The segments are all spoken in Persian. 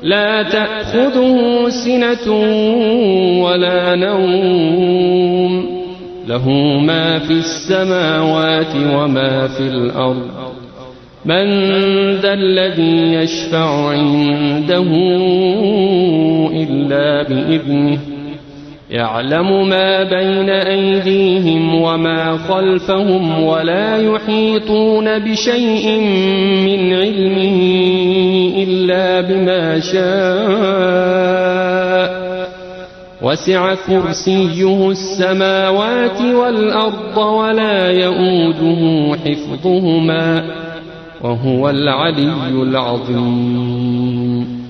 لا تأخذه سنة ولا نوم له ما في السماوات وما في الأرض من ذا الذي يشفع عنده إلا بإذنه يعلم ما بين أيديهم وما خلفهم ولا يحيطون بشيء من علمه إلا بما شاء وسع كرسيه السماوات والأرض ولا يؤوده حفظهما وهو العلي العظيم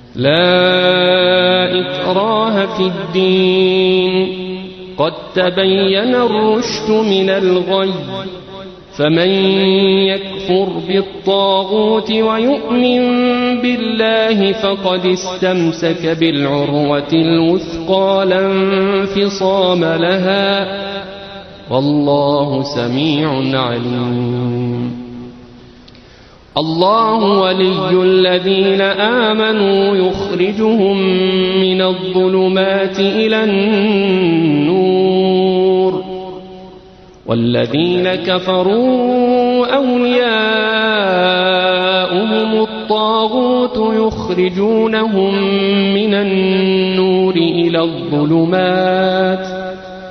لا إكراه في الدين قد تبين الرشد من الغي فمن يكفر بالطاغوت ويؤمن بالله فقد استمسك بالعروة الوثقى لا انفصام لها والله سميع عليم الله ولي الذين آمنوا يخرجهم من الظلمات إلى النور والذين كفروا أولياؤهم الطاغوت يخرجونهم من النور إلى الظلمات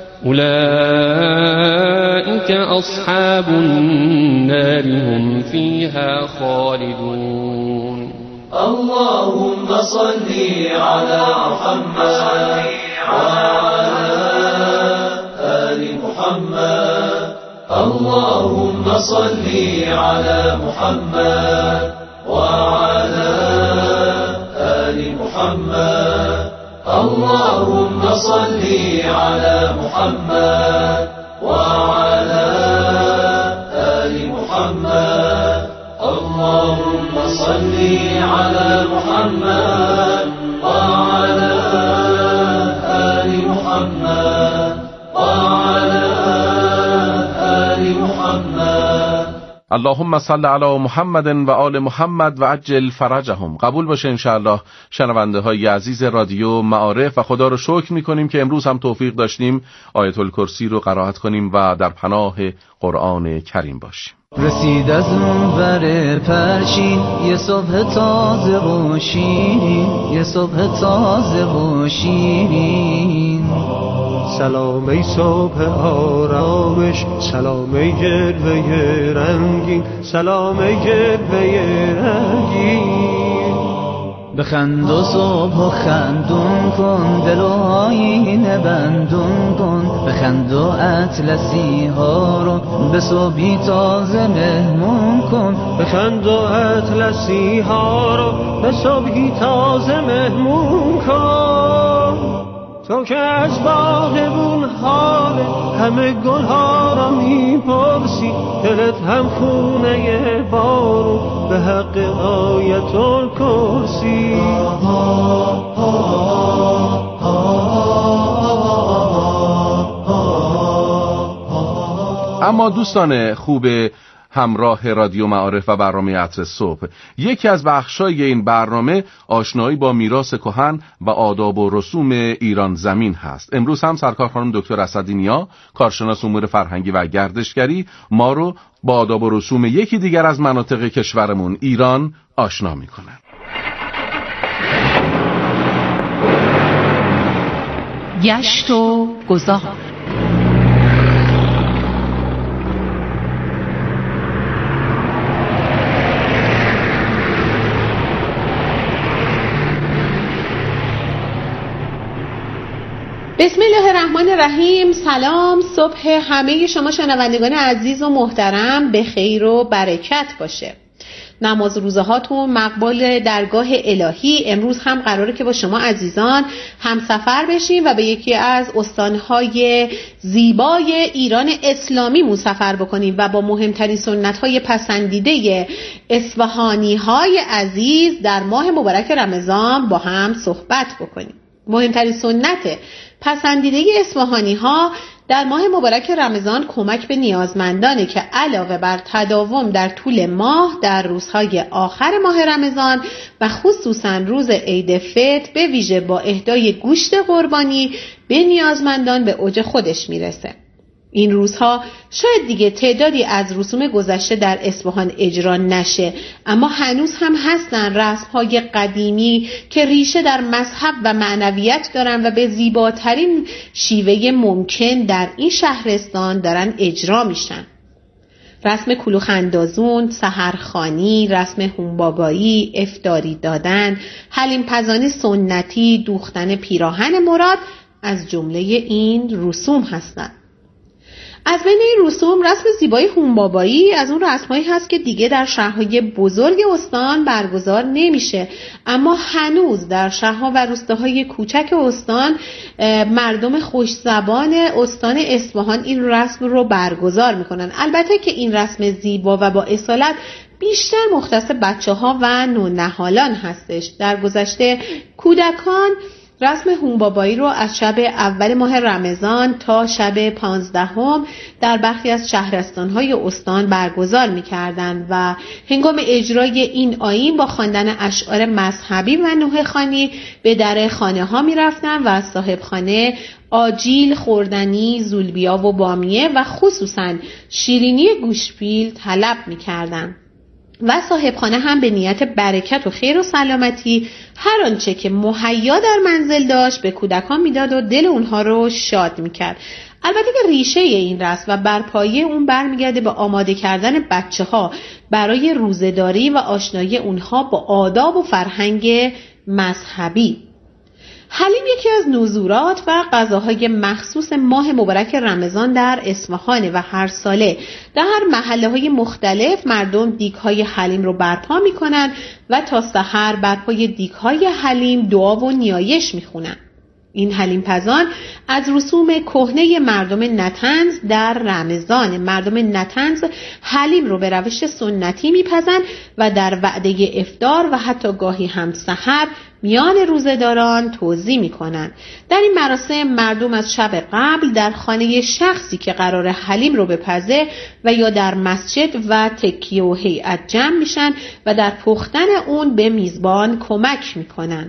أولئك أصحاب النار هم فيها خالدون اللهم صل على محمد وعلى آل محمد اللهم صل على محمد وعلى آل محمد اللهم صل على محمد وعلى آل محمد اللهم صل على محمد وعلى آل محمد وعلى آل محمد اللهم صل علی محمد و آل محمد و عجل فرجهم. قبول باشه انشاءالله شنونده های عزیز رادیو معارف و خدا رو شکر میکنیم که امروز هم توفیق داشتیم آیت الکرسی رو قرائت کنیم و در پناه قرآن کریم باشیم. رسید از منور پرشین یه صبح تازه و شیرین یه صبح تازه و شیرین سلام ای صبح آرامش سلام ای جلوه رنگین سلام ای جلوه رنگین بخند و صبح و خندون کن دل و آینه بندون کن بخند و اطلسی ها رو به صبحی تازه مهمون کن بخند و اطلسی ها رو به صبحی تازه مهمون کن تو که از باغبون حال همه گل ها را میپرسی دلت هم خونه بارون به حق آیت الکرسی اما دوستان خوب همراه رادیو معارف و برنامه عطر صبح، یکی از بخشای این برنامه آشنایی با میراث کهن و آداب و رسوم ایران زمین هست. امروز هم سرکار خانم دکتر اسدی‌نیا، کارشناس امور فرهنگی و گردشگری، ما رو با آداب و رسوم یکی دیگر از مناطق کشورمون ایران آشنا میکنن. گشت و گذار. بسم الله الرحمن الرحیم. سلام، صبح همه شما شنوندگان عزیز و محترم به خیر و برکت باشه. نماز روزه هاتون مقبول درگاه الهی. امروز هم قراره که با شما عزیزان همسفر بشیم و به یکی از استانهای زیبای ایران اسلامی سفر بکنیم و با مهمترین سنت‌های پسندیده اصفهانی های عزیز در ماه مبارک رمضان با هم صحبت بکنیم. مهمترین سنت پسندیده اصفهانی ها در ماه مبارک رمضان کمک به نیازمندانه که علاوه بر تداوم در طول ماه در روزهای آخر ماه رمضان و خصوصا روز عید فطر به ویژه با اهدای گوشت قربانی به نیازمندان به اوج خودش میرسه. این روزها شاید دیگه تعدادی از رسوم گذشته در اصفهان اجرا نشه، اما هنوز هم هستن رسم‌های قدیمی که ریشه در مذهب و معنویت دارن و به زیباترین شیوه ممکن در این شهرستان دارن اجرا میشن. رسم کلوخ اندازون، سحرخوانی، رسم هونبابایی، افطاری دادن، حلیم پزانی سنتی، دوختن پیراهن مراد از جمله این رسوم هستند. از بین این رسوم رسم زیبای هونبابایی از اون رسمایی هست که دیگه در شهرهای بزرگ استان برگزار نمیشه، اما هنوز در شهرها و روستاهای کوچک استان مردم خوشزبان استان اصفهان این رسم رو برگزار میکنن. البته که این رسم زیبا و با اصالت بیشتر مختص بچه‌ها و نونهالان هستش. در گذشته کودکان رسم هونبابایی رو از شب اول ماه رمضان تا شب 15 در برخی از شهرستان‌های استان برگزار می‌کردند و هنگام اجرای این آیین با خواندن اشعار مذهبی و نوحه‌خوانی به در خانه‌ها می‌رفتند و از صاحبخانه آجیل، خوردنی، زولبیا و بامیه و خصوصاً شیرینی گوشپیل طلب می‌کردند. و صاحبخانه هم به نیت برکت و خیر و سلامتی هر آنچه که مهیا در منزل داشت به کودکان میداد و دل اونها رو شاد میکرد. البته که ریشه این رسم و برپایه اون برمیگرده به آماده کردن بچه‌ها برای روزه‌داری و آشنایی اونها با آداب و فرهنگ مذهبی. حلیم یکی از نوزورات و غذاهای مخصوص ماه مبارک رمضان در اصفهان و هر ساله در محله‌های مختلف مردم دیگ‌های حلیم رو برپا می‌کنن و تا سحر بر پای دیگ‌های حلیم دعا و نیایش می‌خونن. این حلیم پزان از رسوم کهنه مردم نطنز در رمضان. مردم نطنز حلیم رو به روش سنتی میپزن و در وعده افطار و حتی گاهی هم سحر میان روزه‌داران توزیع میکنن. در این مراسم مردم از شب قبل در خانه شخصی که قرار حلیم رو بپزه و یا در مسجد و تکیه و هیئت جمع میشن و در پختن اون به میزبان کمک میکنن.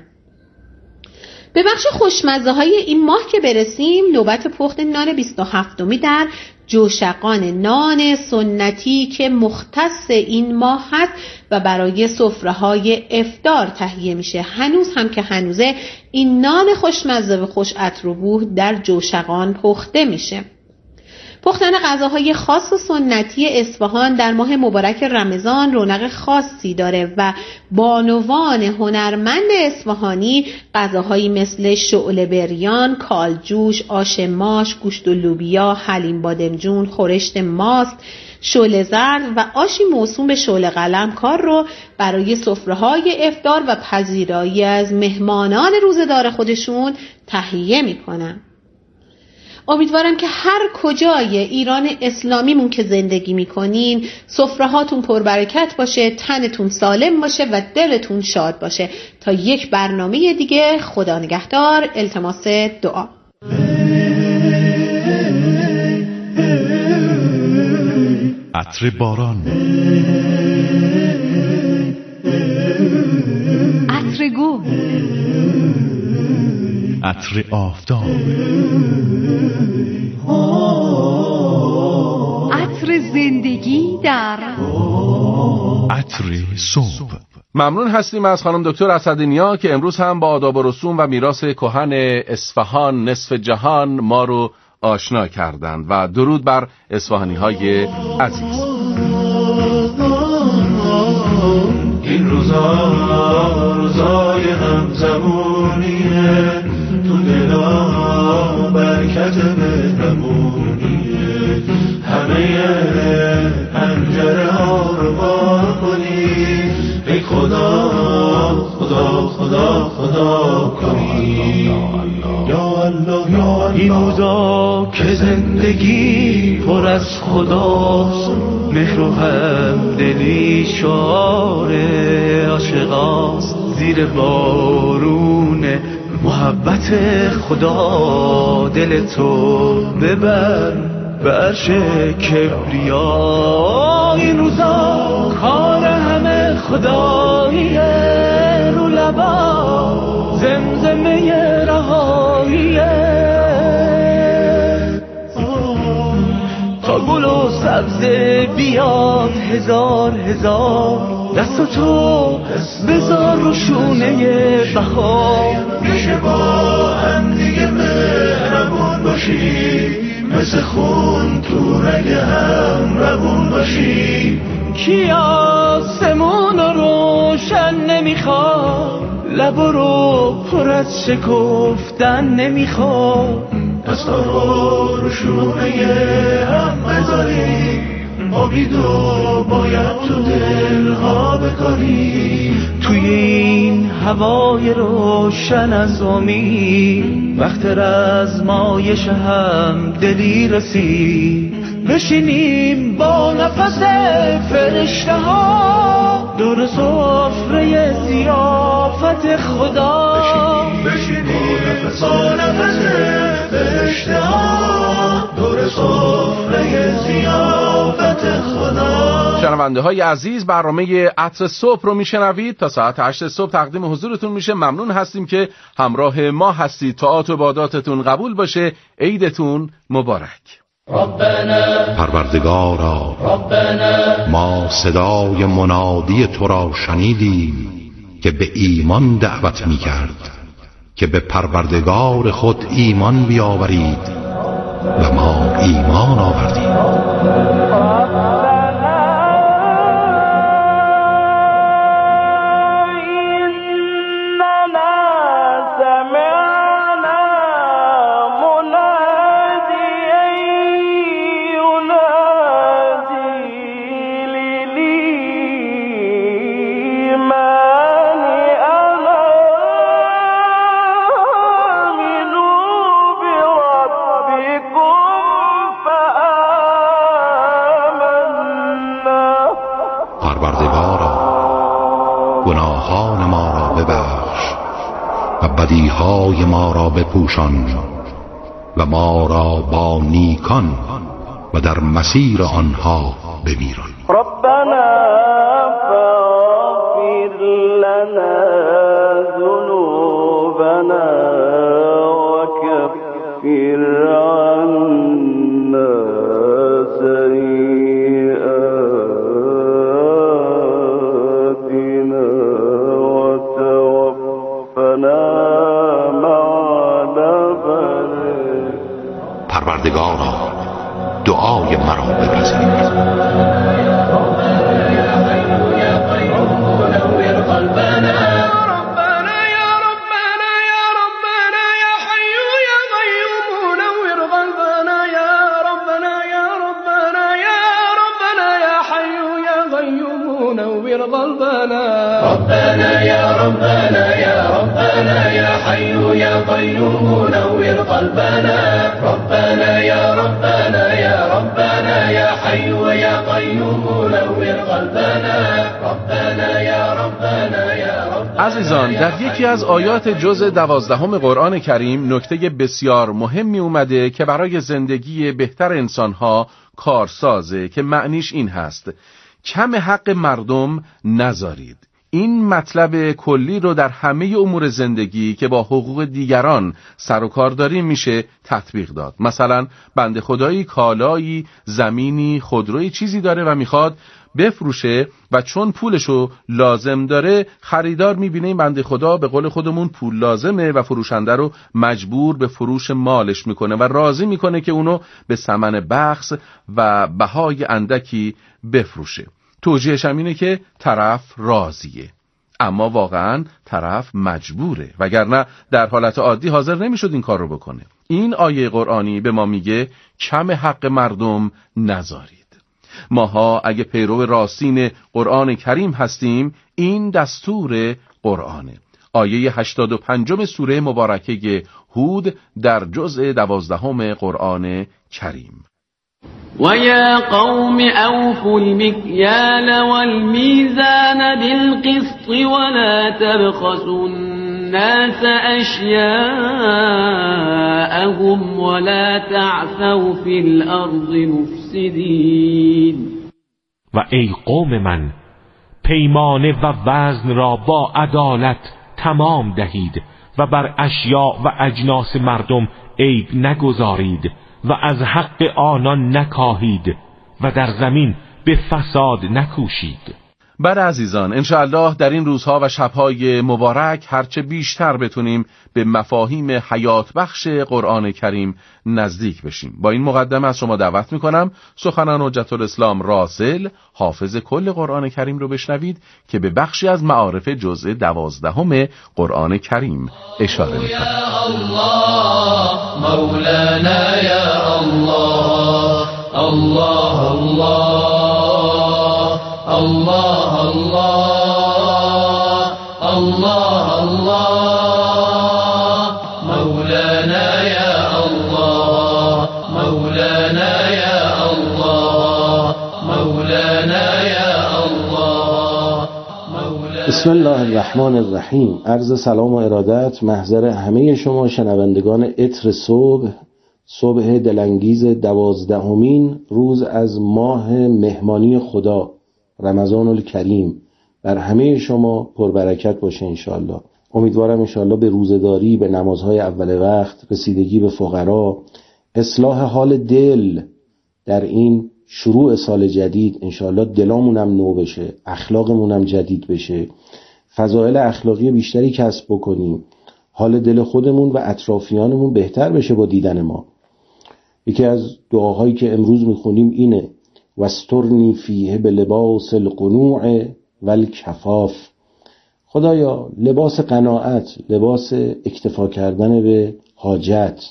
به بخش خوشمزه های این ماه که برسیم، نوبت پخت نان 27می در جوشقان، نان سنتی که مختص این ماه هست و برای سفره های افطار تهیه میشه. هنوز هم که هنوزه این نان خوشمزه و خوش عطر و بو در جوشقان پخته میشه. پختن غذاهای خاص و سنتی اصفهان در ماه مبارک رمضان رونق خاصی داره و بانوان هنرمند اصفهانی غذاهایی مثل شعله بریان، کالجوش، آش ماش، گوشت و لوبیا، حلیم بادمجون، خورشت ماست، شعله زرد و آشی موسوم به شعله قلمکار رو برای سفره‌های افطار و پذیرایی از مهمانان روزه‌دار خودشون تهیه میکنن. امیدوارم که هر کجای ایران اسلامیمون که زندگی میکنین سفره هاتون پربرکت باشه، تنتون سالم باشه و دلتون شاد باشه. تا یک برنامه دیگه، خدا نگهدار. التماس دعا. عطر باران، عطر گل، عطر آفتاب، عطر زندگی در عطر صبح. ممنون هستیم از خانم دکتر اسدنیا که امروز هم با آداب و رسوم و میراث کهن اصفهان نصف جهان ما رو آشنا کردند و درود بر اصفهانی های عزیز. این روزای همزمونیه، تو دلا برکت مهربونیه، همه پنجره ها رو باز کنی، ای خدا خدا خدا خدا کنی. یا الله یا الله. این روزا که زندگی پر از خداست، مهر و همدلی شعار عاشقاست، زیر بارون محبت خدا دل تو ببر به عرش کبریا. این روزا کار همه خداییه، رو لبا زمزمه رهاییه. تا گل و سبزه بیاد هزار دست تو بذار رو شونه بهار. میشه با هم دیگه مهربون باشی، مثل خون تو رگ هم روون باشی. کی آسمون رو روشن نمیخواد، لب رو پر از شکفتن نمیخواد. دستا رو شونه هم بذاری، آبیدو باید تو دلها بکاری. توی این هوای روشن از امید وقت رزمایش هم دلی رسید. بشینیم با نفس فرشته ها دور سفره ضیافت خدا. بشینیم با نفس فرشته ها دور سفره ضیافت خدا. شنونده های عزیز، برنامه عطر صبح رو میشنوید. تا ساعت 8 صبح تقدیم حضورتون میشه. ممنون هستیم که همراه ما هستید. طاعات و عباداتتون قبول باشه. عیدتون مبارک. پروردگارا، ما صدای منادی تو را شنیدیم که به ایمان دعوت می‌کرد که به پروردگار خود ایمان بیاورید و ما ایمان آوردیم. گناهان ما را ببخش و بدیهای ما را بپوشان و ما را با نیکان و در مسیر آنها بمیران. ربنا فاغفر لنا ذنوبنا وكفر عنا سيئاتنا وتوفنا مع الأبرار. پروردگارا، دعای مرا بپذیر. ربنا يا ربنا يا ربنا يا حي يا قيوم نور قلبنا. ربنا يا ربنا يا ربنا يا حي يا قيوم نور قلبنا. ربنا يا ربنا يا ربنا. عزیزان، در یکی از آیات جزء 12 قرآن کریم نکته بسیار مهمی اومده که برای زندگی بهتر انسانها کارسازه، که معنیش این هست: کم حق مردم نذارید. این مطلب کلی رو در همه امور زندگی که با حقوق دیگران سر و کار داریم میشه تطبیق داد. مثلا بنده خدایی کالایی، زمینی، خودروی چیزی داره و میخواد بفروشه و چون پولشو لازم داره، خریدار میبینه این بنده خدا به قول خودمون پول لازمه و فروشنده رو مجبور به فروش مالش میکنه و راضی میکنه که اونو به ثمن بخس و بهای اندکی بفروشه. توجیهش هم اینه که طرف راضیه، اما واقعا طرف مجبوره، وگرنه در حالت عادی حاضر نمیشد این کار رو بکنه. این آیه قرآنی به ما میگه کم حق مردم نذارید. ماها اگه پیرو راستین قرآن کریم هستیم، این دستور قرآنه. آیه 85 سوره مبارکه هود در جزء 12 قرآن کریم. وَيَا قَوْمِ أَوْفُوا الْمِكْيَالَ وَالْمِيزَانَ بِالْقِسْطِ وَلَا تَبْخَسُوا الناس أشياءهم ولا تعثوا في الأرض مفسدين. و ای قوم من، پیمانه و وزن را با عدالت تمام دهید و بر اشیاء و اجناس مردم عیب نگذارید و از حق آنان نکاهید و در زمین به فساد نکوشید. بله عزیزان، انشاءالله در این روزها و شبهای مبارک هرچه بیشتر بتونیم به مفاهیم حیات بخش قرآن کریم نزدیک بشیم. با این مقدمه از شما دعوت میکنم سخنان حجت الاسلام راسل حافظ کل قرآن کریم رو بشنوید که به بخشی از معارف جزء 12 قرآن کریم اشاره میکنه. یا الله مولانا یا الله الله الله الله الله الله الله مولانا یا الله مولانا یا الله مولانا یا الله. بسم الله الرحمن الرحیم. عرض سلام و ارادت محضر همه شما شنوندگان عطر صبح دلانگیز 12مین روز از ماه مهمانی خدا رمضان الکریم بر همه شما پربرکت باشه انشاءالله. امیدوارم انشاءالله به روزداری، به نمازهای اول وقت، رسیدگی به فقرا، اصلاح حال دل در این شروع سال جدید انشاءالله دلامونم نو بشه، اخلاقمونم جدید بشه، فضائل اخلاقی بیشتری کسب بکنیم، حال دل خودمون و اطرافیانمون بهتر بشه با دیدن ما. یکی از دعاهایی که امروز میخونیم اینه: واسترنی فیه به لباس القنوع والکفاف. خدایا لباس قناعت، لباس اکتفا کردن به حاجت،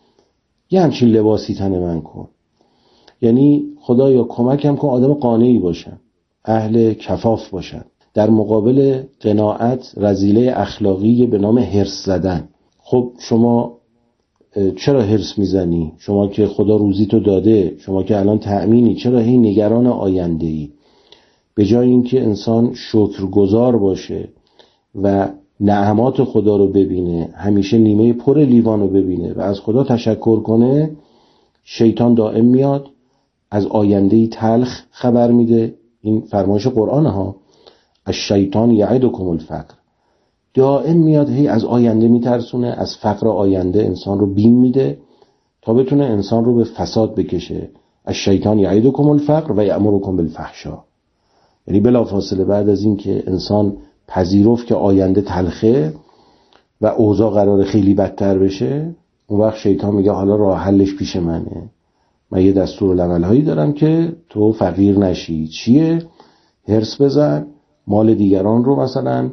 یه همچین لباسی تن من کن. یعنی خدایا کمکم کن آدم قانعی باشم، اهل کفاف باشم. در مقابل قناعت رذیله اخلاقی به نام حرص زدن. خب شما چرا حرص میزنی؟ شما که خدا روزی تو داده، شما که الان تأمینی، چرا هی نگران آینده ای؟ به جای اینکه انسان شکرگزار باشه و نعمات خدا رو ببینه، همیشه نیمه پر لیوان رو ببینه و از خدا تشکر کنه، شیطان دائم میاد از آینده تلخ خبر میده. این فرمایش قرآن ها، الشیطان یعدکم الفقر. دائم میاد هی از آینده میترسونه، از فقر آینده انسان رو بیم میده تا بتونه انسان رو به فساد بکشه. الشیطان یعدکم الفقر و یأمرکم بالفحشاء. یعنی بلافاصله بعد از این که انسان پذیرفت که آینده تلخه و اوضاع قرار خیلی بدتر بشه، اون وقت شیطان میگه حالا راه حلش پیش منه. من یه دستورالعمل هایی دارم که تو فقیر نشی. چیه؟ حرص بزن، مال دیگران رو مثلا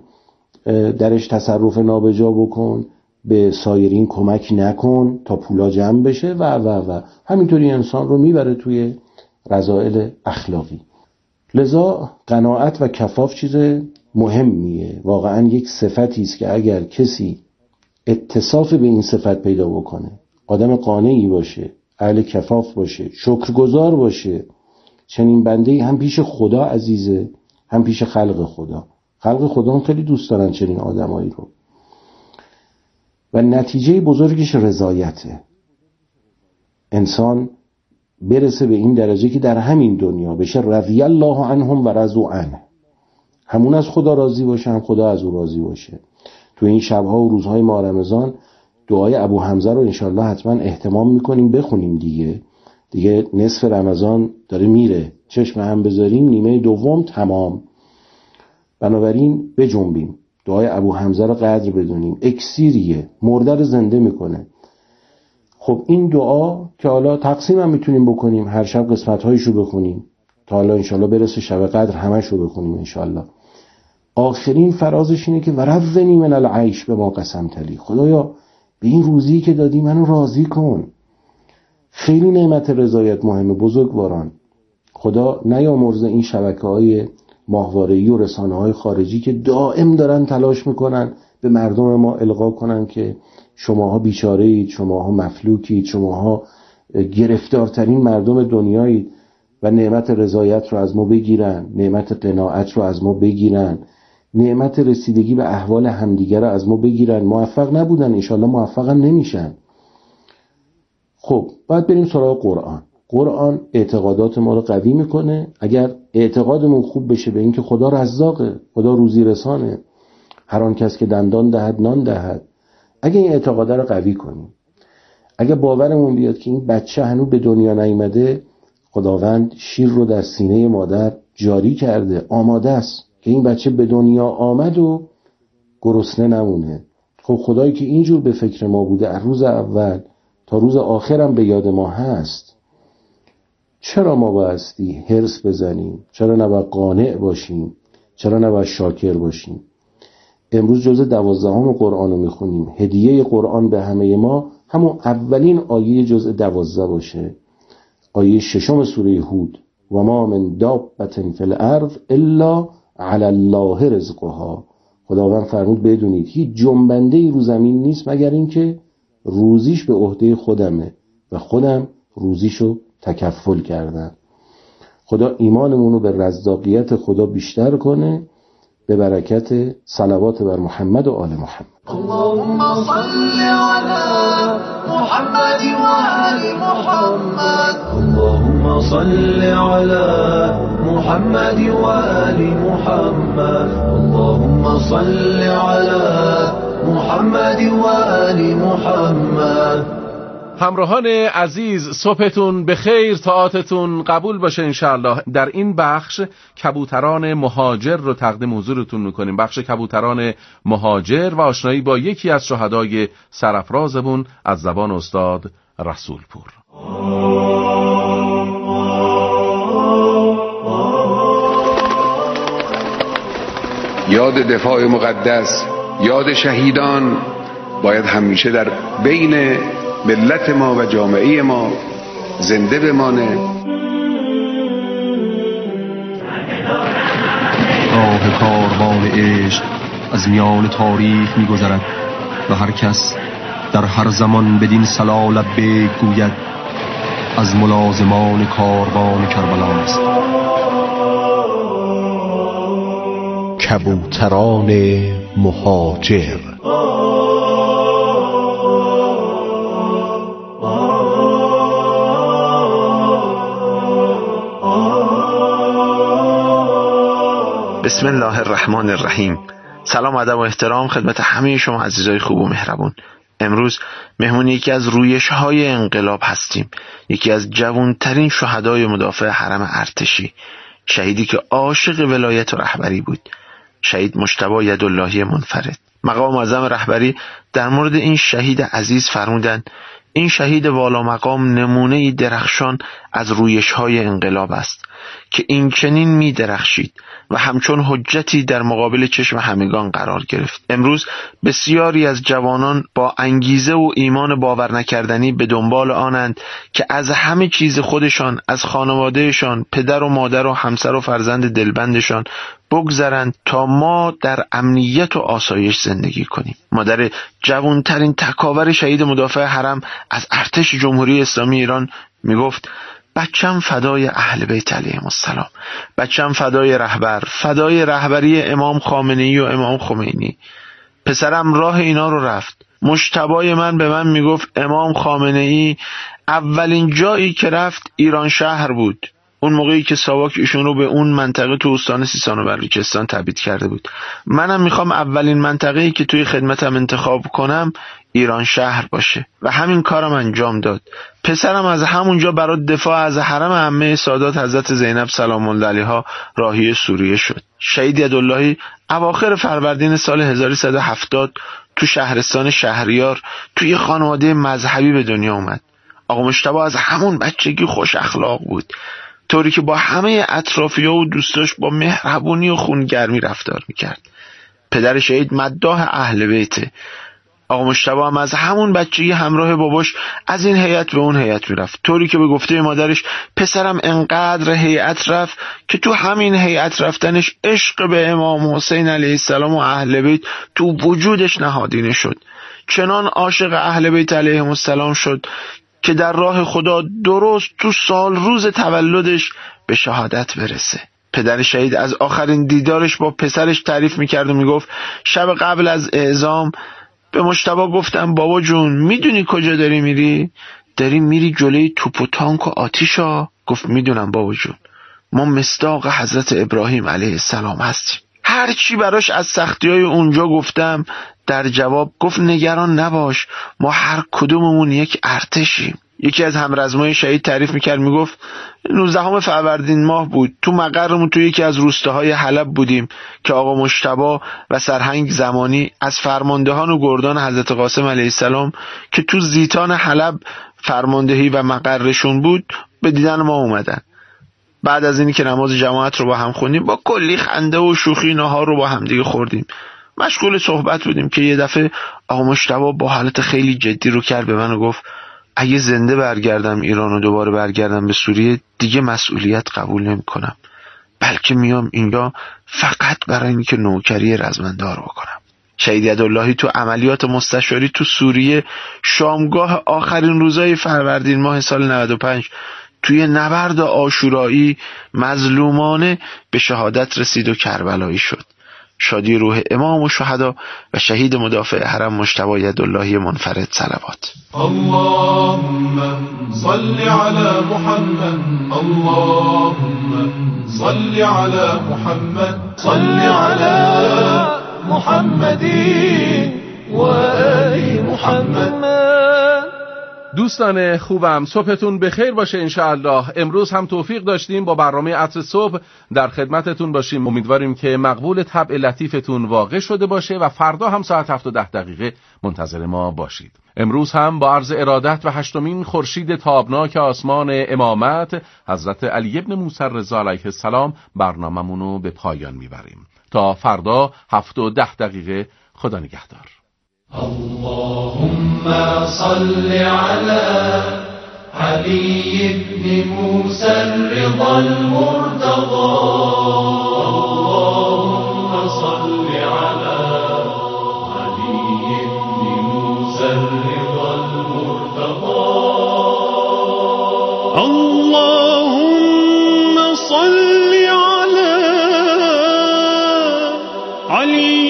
درش تصرف نابجا بکن، به سایرین کمک نکن تا پولا جمع بشه و همینطوری انسان رو میبره توی رذائل اخلاقی. لذا قناعت و کفاف چیز مهمیه. واقعا یک صفتی است که اگر کسی اتصاف به این صفت پیدا بکنه، آدم قانعی باشه، اهل کفاف باشه، شکرگزار باشه، چنین بنده‌ای هم پیش خدا عزیزه، هم پیش خلق خدا. خلق خدا هم خیلی دوست دارن چنین آدمایی رو. و نتیجه بزرگش رضایته. انسان برسه به این درجه که در همین دنیا بشه رضی الله عنهم و رضوا عنه. همون از خدا راضی باشه، هم خدا از او راضی باشه. تو این شبها و روزهای ماه رمضان دعای ابو حمزه رو انشالله حتما اهتمام میکنیم بخونیم دیگه نصف رمضان داره میره، چشم هم بذاریم نیمه دوم تمام. بنابراین بجنبیم، دعای ابو حمزه رو قدر بدونیم. اکسیریه، مرده رو زنده میکنه. خب این دعا که حالا تقسیم هم میتونیم بکنیم، هر شب قسمت‌هایشو بخونیم تا حالا انشالله برسه شب قدر همشو بخونیم انشالله. آخرین فرازش اینه که ورونی من العیش به ما قسمت لی. خدایا به این روزی که دادی منو راضی کن. خیلی نعمت رضایت مهمه بزرگواران. خدا نیامرزه این شبکه‌های ماهواره‌ای و رسانه‌های خارجی که دائم دارن تلاش میکنن به مردم ما القا کنن که شماها بیچاره‌اید، شماها مفلوکید، شماها گرفتارترین مردم دنیایید و نعمت رضایت رو از ما بگیرن، نعمت قناعت رو از ما بگیرن، نعمت رسیدگی به احوال همدیگه رو از ما بگیرن. موفق نبودن، انشالله موفق هم نمیشن. خب باید بریم سراغ قرآن. قرآن اعتقادات ما رو قوی میکنه. اگر اعتقادمون خوب بشه به اینکه خدا رزاقه، خدا روزی رسانه، هر آن کس که دندان دهد نان دهد، اگه این اعتقاده رو قوی کنیم، اگه باورمون بیاد که این بچه هنوز به دنیا نیامده، خداوند شیر رو در سینه مادر جاری کرده، آماده است که این بچه به دنیا آمد و گرسنه نمونه. خب خدایی که اینجور به فکر ما بوده از روز اول تا روز آخرم به یاد ما هست، چرا ما بایستی حرص بزنیم؟ چرا نباید قانع باشیم؟ چرا نباید شاکر باشیم؟ امروز جزء 12 قرآن رو میخونیم. هدیه قرآن به همه ما همون اولین آیه جزء 12 باشه، آیه 6 سوره هود: و ما من دابة فی الارض الا علی الله رزقها. خداوند فرمود بدونید هیچ جنبنده‌ای رو زمین نیست مگر اینکه روزیش به عهده خودمه و خودم روزیشو تکفل کردم. خدا ایمانمون رو به رزاقیت خدا بیشتر کنه به برکت صلوات بر محمد و آل محمد. اللهم صل على محمد و آل محمد. اللهم صل على محمد و آل محمد. اللهم صل على محمد و آل محمد. همراهان عزیز، صبحتون به خیر، طاعاتتون قبول باشه انشاءالله. در این بخش کبوتران مهاجر رو تقدیم حضورتون میکنیم، بخش کبوتران مهاجر و آشنایی با یکی از شهدای سرافرازمون از زبان استاد رسولپور. یاد دفاع مقدس، یاد شهیدان باید همیشه در بین ملت ما و جامعه ما زنده بمانه. راه کاروان عشق از میان تاریخ می‌گذرد و هر کس در هر زمان بدین صلا لبیک گوید از ملازمان کاروان کربلا است. کبوتران مهاجر. بسم الله الرحمن الرحیم. سلام، ادب و احترام خدمت همه شما عزیزای خوب و مهربون. امروز مهمون یکی از رویش‌های انقلاب هستیم، یکی از جوان‌ترین شهدای مدافع حرم ارتشی، شهیدی که عاشق ولایت و رهبری بود، شهید مجتبی یداللهی منفرد. مقام معظم رهبری در مورد این شهید عزیز فرمودند این شهید والا مقام نمونه درخشان از رویش‌های انقلاب است که این چنین می درخشید و همچون حجتی در مقابل چشم همگان قرار گرفت. امروز بسیاری از جوانان با انگیزه و ایمان باور نکردنی به دنبال آنند که از همه چیز خودشان، از خانوادهشان، پدر و مادر و همسر و فرزند دلبندشان بگذرند تا ما در امنیت و آسایش زندگی کنیم. مادر جوانترین تکاور شهید مدافع حرم از ارتش جمهوری اسلامی ایران میگفت بچم فدای اهل بیت علیهم السلام، بچم فدای رهبر، فدای رهبری امام خامنه‌ای و امام خمینی. پسرم راه اینا رو رفت. مجتبی من به من میگفت امام خامنه‌ای اولین جایی که رفت ایران شهر بود، اون موقعی که ساواک ایشون رو به اون منطقه تو استان سیستان و بلوچستان تبعید کرده بود. منم میخوام اولین منطقه‌ای که توی خدمتم انتخاب کنم ایران شهر باشه و همین کارم انجام داد. پسرم از همونجا برای دفاع از حرم عمه سادات حضرت زینب سلام الله علیها راهی سوریه شد. شهید یداللهی اواخر فروردین سال 1370 تو شهرستان شهریار توی خانواده مذهبی به دنیا اومد. آقا مجتبی از همون بچگی خوش اخلاق بود، طوری که با همه اطرافی‌ها و دوستاش با مهربونی و خونگرمی رفتار میکرد. پدر شهید مداح اهل بیته. آقا مجتبی هم از همون بچگی همراه باباش از این هیئت به اون هیئت میرفت، طوری که به گفته مادرش پسرم انقدر هیئت رفت که تو همین هیئت رفتنش عشق به امام حسین علیه السلام و اهل بیت تو وجودش نهادینه شد. چنان عاشق اهل بیت علیهم السلام شد که در راه خدا درست تو سال روز تولدش به شهادت برسه. پدر شهید از آخرین دیدارش با پسرش تعریف میکرد و میگفت شب قبل از اعزام به مجتبی گفتم بابا جون میدونی کجا داری میری؟ داری میری جلوی توپ و تانک و آتیشا. گفت میدونم بابا جون، ما مصداق حضرت ابراهیم علیه السلام هستیم. هر چی براش از سختی‌های اونجا گفتم، در جواب گفت نگران نباش، ما هر کدوممون یک ارتشیم. یکی از همرزمای شهید تعریف میکرد، میگفت 19 فروردین ماه بود، تو مقرمون تو یکی از روستاهای حلب بودیم که آقا مجتبی و سرهنگ زمانی از فرماندهان و گردان حضرت قاسم علیه السلام که تو زیتان حلب فرماندهی و مقرشون بود به دیدن ما اومدن. بعد از اینی که نماز جماعت رو با هم خوندیم، با کلی خنده و شوخی نهار رو با هم دیگه خوردیم. مشغول صحبت بودیم که یه دفعه آقا مجتبی با حالت خیلی جدی رو کرد به من و گفت اگه زنده برگردم ایران و دوباره برگردم به سوریه دیگه مسئولیت قبول نمی کنم، بلکه میام اینجا فقط برای اینکه نوکری رزمندار بکنم. شهید یداللهی تو عملیات مستشاری تو سوریه شامگاه آخرین روزای فروردین ماه سال 95 توی نبرد عاشورایی مظلومانه به شهادت رسید و کربلایی شد. شادی روح امام و شهدا و شهید مدافع حرم مجتبی یداللهی منفرد صلوات. اللهم صل على محمد، اللهم صل على محمد، صل على محمد و آل محمد. دوستان خوبم، صبحتون بخیر باشه انشاءالله. امروز هم توفیق داشتیم با برنامه عطر صبح در خدمتتون باشیم. امیدواریم که مقبول طبع لطیفتون واقع شده باشه و فردا هم ساعت 7:10 منتظر ما باشید. امروز هم با عرض ارادت و 8مین خورشید تابناک آسمان امامت حضرت علی ابن موسی رضا علیه السلام برنامه‌مونو به پایان میبریم. تا فردا 7:10 خدا نگهدار. اللهم صل على علي بن موسى الرضا المرتضى، اللهم صل على علي بن موسى الرضا المرتضى، اللهم صل على علي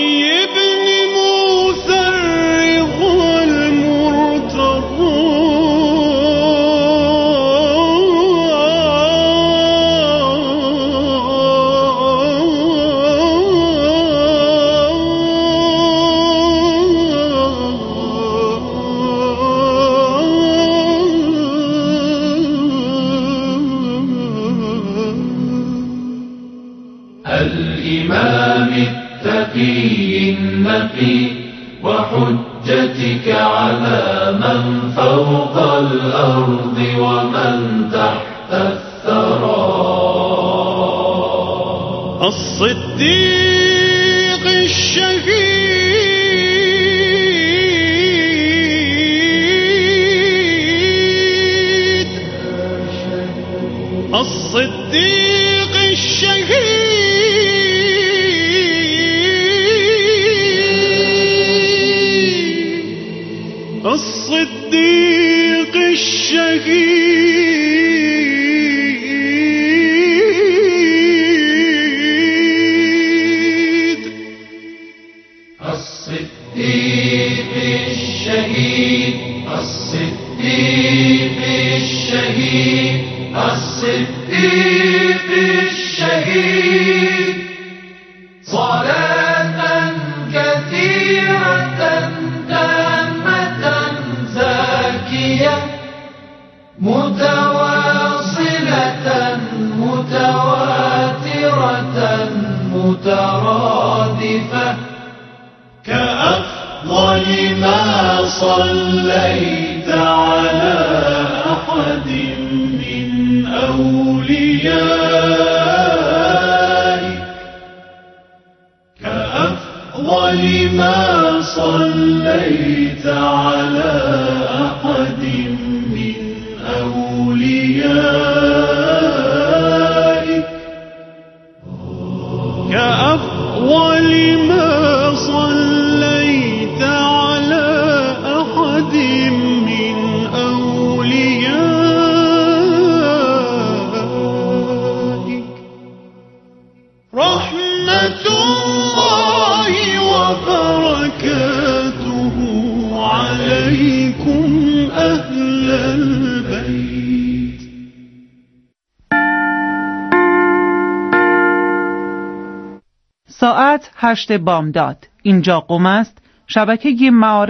النقي وحجتك على من فوق الأرض ومن تحت الثرى، الصديق الشهيد، الصديق الشهيد، الصديق الشهيد، الصديق الشهيد، الصديق الشهيد، الصديق الشهيد، صلاة كثيرة متواصلة متواترة مترادفة، كأفضل ما صليت على أحد من أوليائك، كأفضل ما صليت على أحد من أوليائك، كأفضل ما صليت على أحد من أوليائك، ساعت 8 بامداد. اینجا قم است. شبکه معارف